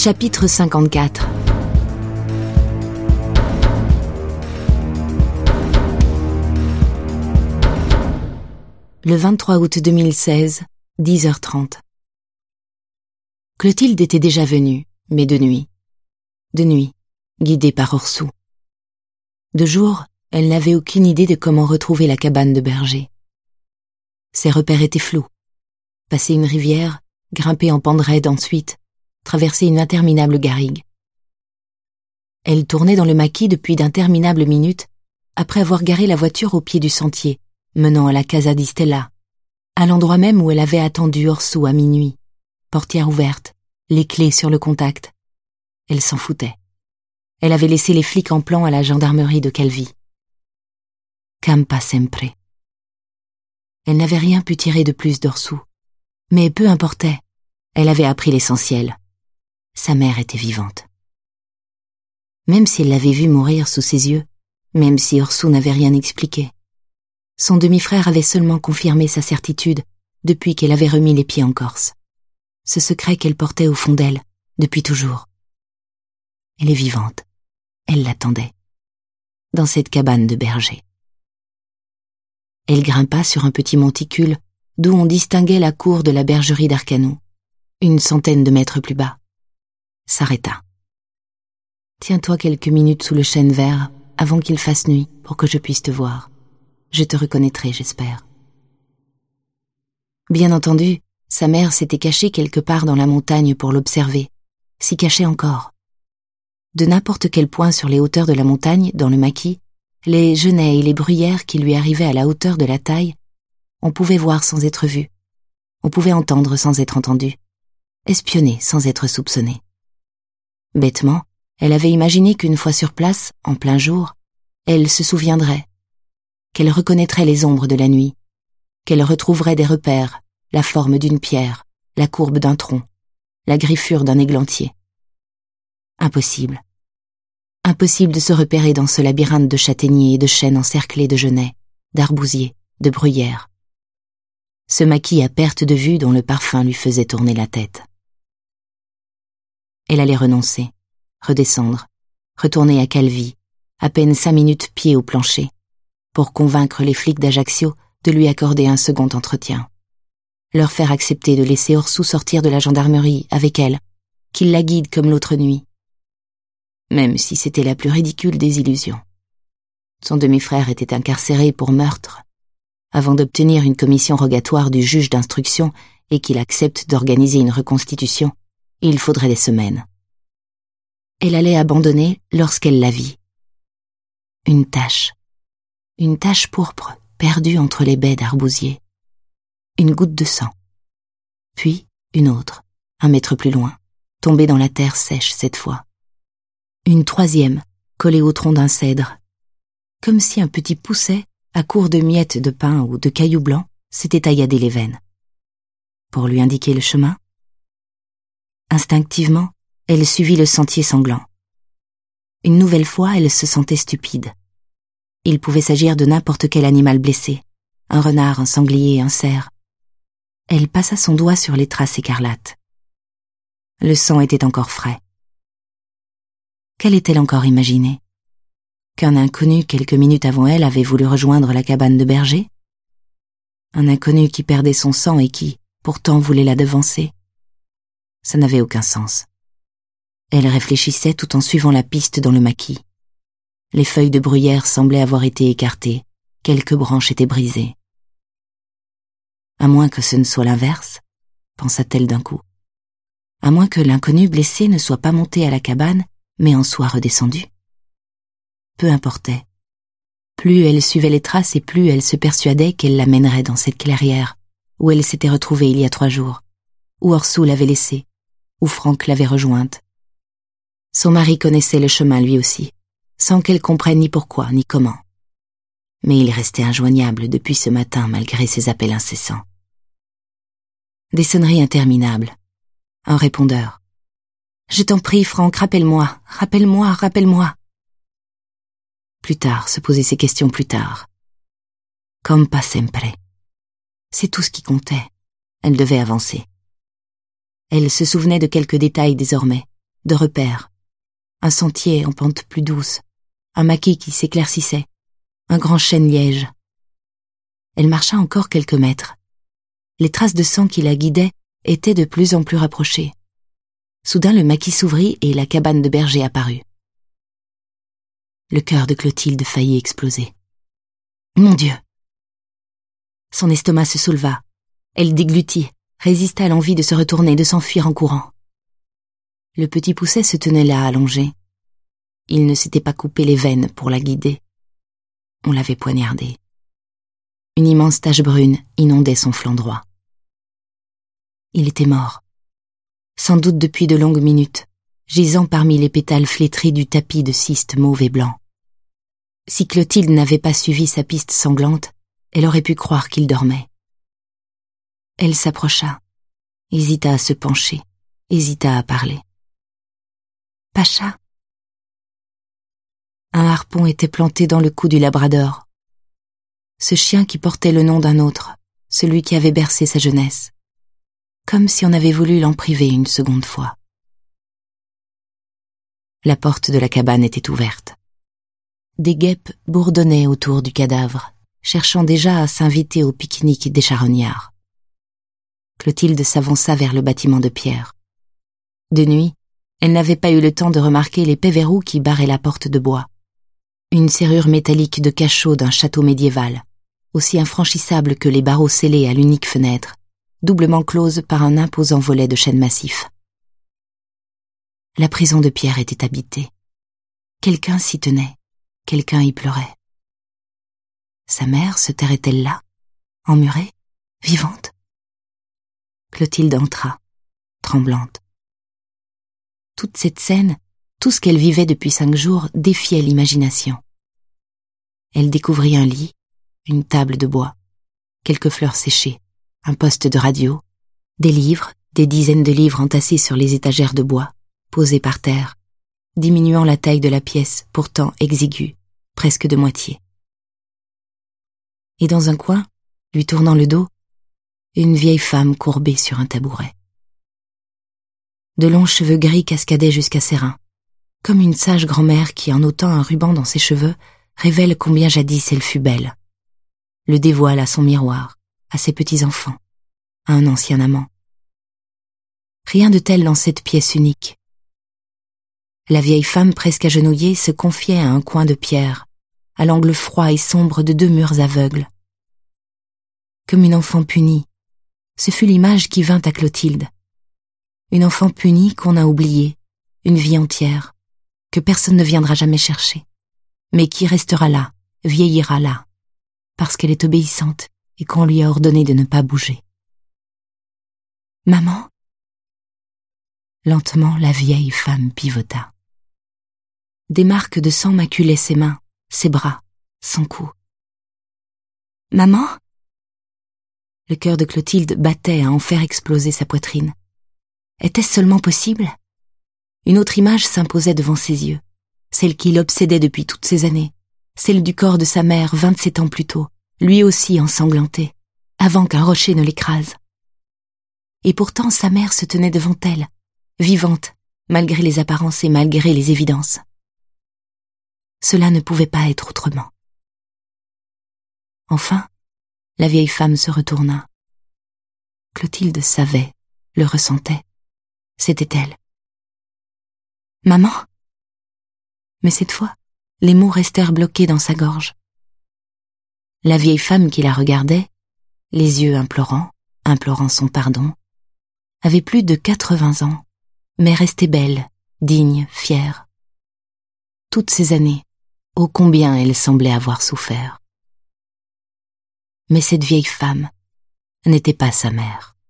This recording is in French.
Chapitre 54. Le 23 août 2016, 10h30. Clotilde était déjà venue, mais de nuit. De nuit, guidée par Orsou. De jour, elle n'avait aucune idée de comment retrouver la cabane de berger. Ses repères étaient flous. Passer une rivière, grimper en pente raide ensuite, traverser une interminable garrigue. Elle tournait dans le maquis depuis d'interminables minutes, après avoir garé la voiture au pied du sentier, menant à la Casa di Stella, à l'endroit même où elle avait attendu Orsou à minuit, portière ouverte, les clés sur le contact. Elle s'en foutait. Elle avait laissé les flics en plan à la gendarmerie de Calvi. Campa sempre. Elle n'avait rien pu tirer de plus d'Orsou, mais peu importait, elle avait appris l'essentiel. Sa mère était vivante. Même si elle l'avait vue mourir sous ses yeux, même si Orsou n'avait rien expliqué, son demi-frère avait seulement confirmé sa certitude depuis qu'elle avait remis les pieds en Corse. Ce secret qu'elle portait au fond d'elle, depuis toujours. Elle est vivante. Elle l'attendait. Dans cette cabane de berger. Elle grimpa sur un petit monticule d'où on distinguait la cour de la bergerie d'Arcanou, une centaine de mètres plus bas. S'arrêta. Tiens-toi quelques minutes sous le chêne vert avant qu'il fasse nuit pour que je puisse te voir. Je te reconnaîtrai, j'espère. Bien entendu, sa mère s'était cachée quelque part dans la montagne pour l'observer, s'y cachait encore. De n'importe quel point sur les hauteurs de la montagne, dans le maquis, les genêts et les bruyères qui lui arrivaient à la hauteur de la taille, on pouvait voir sans être vu, on pouvait entendre sans être entendu, espionner sans être soupçonné. Bêtement, elle avait imaginé qu'une fois sur place, en plein jour, elle se souviendrait, qu'elle reconnaîtrait les ombres de la nuit, qu'elle retrouverait des repères, la forme d'une pierre, la courbe d'un tronc, la griffure d'un églantier. Impossible. Impossible de se repérer dans ce labyrinthe de châtaigniers et de chênes encerclés de genêts, d'arbousiers, de bruyères. Ce maquis à perte de vue dont le parfum lui faisait tourner la tête. Elle allait renoncer, redescendre, retourner à Calvi, à peine 5 minutes pied au plancher, pour convaincre les flics d'Ajaccio de lui accorder un second entretien. Leur faire accepter de laisser Orsou sortir de la gendarmerie avec elle, qu'il la guide comme l'autre nuit. Même si c'était la plus ridicule des illusions. Son demi-frère était incarcéré pour meurtre. Avant d'obtenir une commission rogatoire du juge d'instruction et qu'il accepte d'organiser une reconstitution, il faudrait des semaines. Elle allait abandonner lorsqu'elle la vit. Une tache pourpre perdue entre les baies d'arbousiers. Une goutte de sang. Puis une autre, 1 mètre plus loin, tombée dans la terre sèche cette fois. Une troisième, collée au tronc d'un cèdre. Comme si un petit pousset, à court de miettes de pain ou de cailloux blancs, s'était tailladé les veines. Pour lui indiquer le chemin. Instinctivement, elle suivit le sentier sanglant. Une nouvelle fois, elle se sentait stupide. Il pouvait s'agir de n'importe quel animal blessé, un renard, un sanglier, un cerf. Elle passa son doigt sur les traces écarlates. Le sang était encore frais. Qu'allait-elle encore imaginer? Qu'un inconnu, quelques minutes avant elle, avait voulu rejoindre la cabane de berger? Un inconnu qui perdait son sang et qui, pourtant, voulait la devancer? Ça n'avait aucun sens. Elle réfléchissait tout en suivant la piste dans le maquis. Les feuilles de bruyère semblaient avoir été écartées, quelques branches étaient brisées. À moins que ce ne soit l'inverse, pensa-t-elle d'un coup. À moins que l'inconnu blessé ne soit pas monté à la cabane, mais en soit redescendu. Peu importait. Plus elle suivait les traces et plus elle se persuadait qu'elle la mènerait dans cette clairière, où elle s'était retrouvée il y a 3 jours, où Orsou l'avait laissée, où Franck l'avait rejointe. Son mari connaissait le chemin lui aussi, sans qu'elle comprenne ni pourquoi ni comment. Mais il restait injoignable depuis ce matin malgré ses appels incessants. Des sonneries interminables. Un répondeur. « Je t'en prie, Franck, rappelle-moi, rappelle-moi, rappelle-moi. » Plus tard, se poser ces questions plus tard. Campa sempre. C'est tout ce qui comptait. Elle devait avancer. Elle se souvenait de quelques détails désormais, de repères. Un sentier en pente plus douce, un maquis qui s'éclaircissait, un grand chêne liège. Elle marcha encore quelques mètres. Les traces de sang qui la guidaient étaient de plus en plus rapprochées. Soudain le maquis s'ouvrit et la cabane de berger apparut. Le cœur de Clotilde faillit exploser. Mon Dieu! Son estomac se souleva. Elle déglutit, résista à l'envie de se retourner, de s'enfuir en courant. Le petit Pousset se tenait là allongé. Il ne s'était pas coupé les veines pour la guider. On l'avait poignardé. Une immense tache brune inondait son flanc droit. Il était mort. Sans doute depuis de longues minutes, gisant parmi les pétales flétris du tapis de cystes mauve et blanc. Si Clotilde n'avait pas suivi sa piste sanglante, elle aurait pu croire qu'il dormait. Elle s'approcha, hésita à se pencher, hésita à parler. « Pacha !» Un harpon était planté dans le cou du labrador. Ce chien qui portait le nom d'un autre, celui qui avait bercé sa jeunesse. Comme si on avait voulu l'en priver une seconde fois. La porte de la cabane était ouverte. Des guêpes bourdonnaient autour du cadavre, cherchant déjà à s'inviter au pique-nique des charognards. Clotilde s'avança vers le bâtiment de pierre. De nuit, elle n'avait pas eu le temps de remarquer l'épais verrou qui barrait la porte de bois. Une serrure métallique de cachot d'un château médiéval, aussi infranchissable que les barreaux scellés à l'unique fenêtre, doublement close par un imposant volet de chêne massif. La prison de pierre était habitée. Quelqu'un s'y tenait, quelqu'un y pleurait. Sa mère se tairait-elle là, emmurée, vivante? Clotilde entra, tremblante. Toute cette scène, tout ce qu'elle vivait depuis 5 jours défiait l'imagination. Elle découvrit un lit, une table de bois, quelques fleurs séchées, un poste de radio, des livres, des dizaines de livres entassés sur les étagères de bois, posés par terre, diminuant la taille de la pièce, pourtant exiguë, presque de moitié. Et dans un coin, lui tournant le dos, une vieille femme courbée sur un tabouret. De longs cheveux gris cascadaient jusqu'à ses reins, comme une sage grand-mère qui, en ôtant un ruban dans ses cheveux, révèle combien jadis elle fut belle. Le dévoile à son miroir, à ses petits-enfants, à un ancien amant. Rien de tel dans cette pièce unique. La vieille femme presque agenouillée se confiait à un coin de pierre, à l'angle froid et sombre de 2 murs aveugles. Comme une enfant punie, ce fut l'image qui vint à Clotilde. Une enfant punie qu'on a oubliée, une vie entière, que personne ne viendra jamais chercher, mais qui restera là, vieillira là, parce qu'elle est obéissante et qu'on lui a ordonné de ne pas bouger. « Maman ?» Lentement, la vieille femme pivota. Des marques de sang maculaient ses mains, ses bras, son cou. « Maman ?» Le cœur de Clotilde battait à en faire exploser sa poitrine. Était-ce seulement possible? Une autre image s'imposait devant ses yeux, celle qui l'obsédait depuis toutes ces années, celle du corps de sa mère 27 ans plus tôt, lui aussi ensanglanté, avant qu'un rocher ne l'écrase. Et pourtant sa mère se tenait devant elle, vivante, malgré les apparences et malgré les évidences. Cela ne pouvait pas être autrement. Enfin, la vieille femme se retourna. Clotilde savait, le ressentait. C'était elle. « Maman ?» Mais cette fois, les mots restèrent bloqués dans sa gorge. La vieille femme qui la regardait, les yeux implorant son pardon, avait plus de 80 ans, mais restait belle, digne, fière. Toutes ces années, ô combien elle semblait avoir souffert. Mais cette vieille femme n'était pas sa mère.